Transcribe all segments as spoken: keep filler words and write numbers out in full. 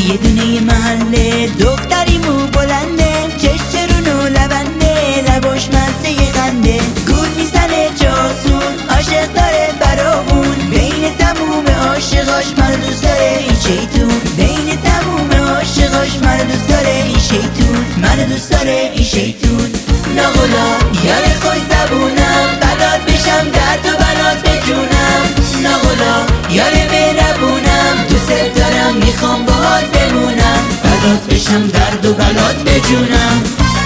یکی یه دونه محله دختری مو بلنده، چشم رونو لبنده، لباش مزه خنده، گول میزنه جاسون، عاشق داره براون، بین تموم عاشقاش من دوست داره این شیطون، بین تموم عاشقاش من دوست داره این شیطون، من دوست داره این شیطون. ناغلا یار خوش زبونم، فدات بشم درد و بلات بجونم، ناغلا یار مهربونم، دوست دارم میخوام باهات بمونم، فدات بشم درد و بلات بجونم.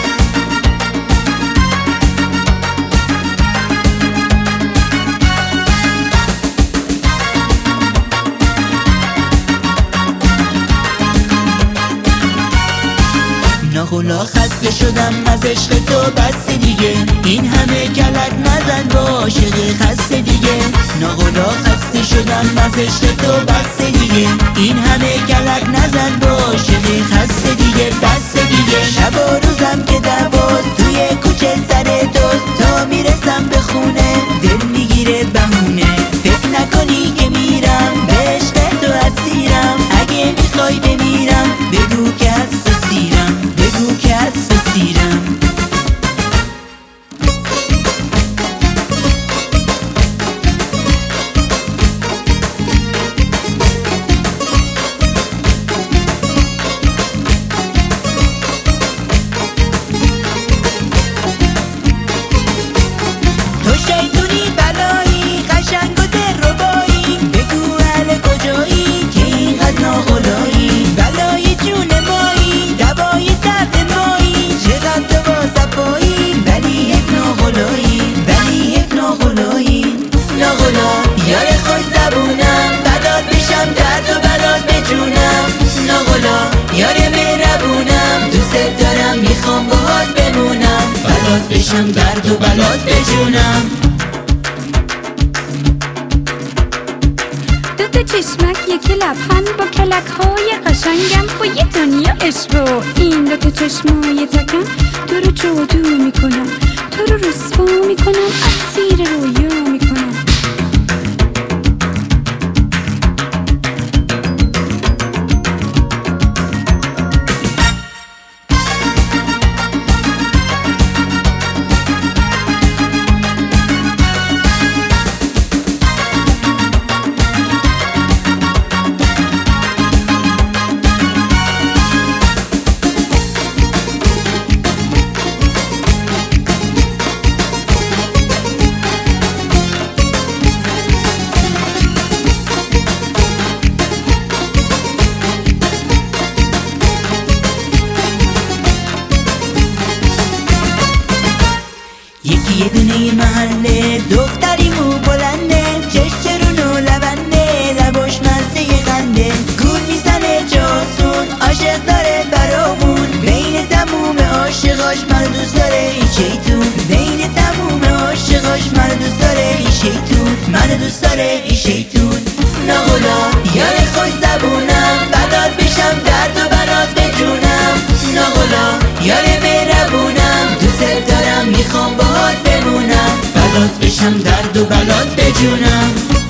ناغلا خسته شدم از عشق تو بس دیگه، این همه کلک نزن با عاشق خسته دیگه، ناغلا خسته شدم از عشق تو بس دیگه، این همه کلک نزن با عاشق خسته دیگه، بس دیگه. شب و روزم که دواست توی کوچه سر دوست، تا میرسم به خونه دل میگیره بهونه، فکر نکنی که میرم به عشق تو اسیرم، اگه میخوای بمیرم بگو که حساسیرم، بگو که حساسیرم. تو شیطونی بلایی، قشنگ و دلربایی، بگو اهل کجایی که اینقدر ناغلایی، بلای جون مایی، دوای درد مایی، چقدر تو با صفایی، ولی حیف ناغلایی، ولی حیف ناغلایی. ناغلا یار خوش زبونم، فدات بشم درد و بلات بجونم، ناغلا یار مهربونم، دوست دارم میخوام باهات بمونم، فدات بشم درد و بلات بجونم. دو تا چشمک یکی لبخند با کلک های قشنگم، با یه دنیا عشق و این دو تا چشمای تکم، تو رو جادو میکنم، تو رو رسوا میکنم، اسیر رویا میکنم. یکی یه دونه محله دختری مو بلنده، چشم رونو لبنده، لباش مزه خنده، گول میزنه جاسون، عاشق داره براون، بین تموم عاشقاش من دوست داره این شیطون، بین تموم عاشقاش من دوست داره این شیطون، من دوست داره این شیطون. ناغلا یار خوش زبونم، فدات بشم درد و بلات بجونم، ناغلا یار مهربونم، دوست دارم میخوام باهات بمونم، فدات بشم درد و بلات بجونم.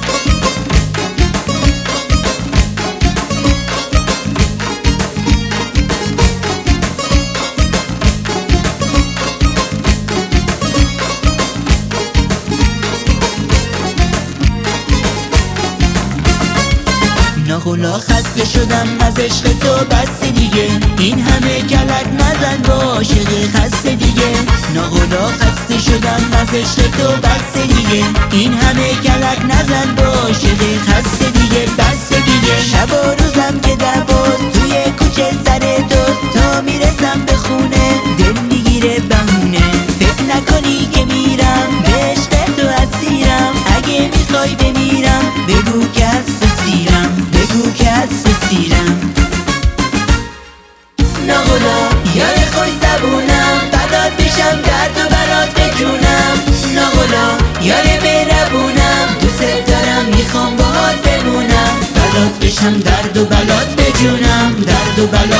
ناغلا خسته شدم از عشق تو بس دیگه، این همه کلک نزن با عاشق خسته دیگه، ناغلا خسته شدم از عشق تو بس دیگه، این همه کلک نزن با عاشق خسته دیگه، بس دیگه. شب و روزم که دواست توی کوچه سر دوست، تا میرسم به خونه دل میگیره بهونه، فکر نکنی که میرم به عشق تو اسیرم، اگه میخوای بمیرم بگو که حساسیرم، بگو که حساسیرم. ناغلا یار خوش زبونم، فدات بشم درد و بلات بجونم، ناغلا یار مهربونم، دوست دارم میخوام باهات بمونم، فدات بشم درد و بلات بجونم، درد و بلات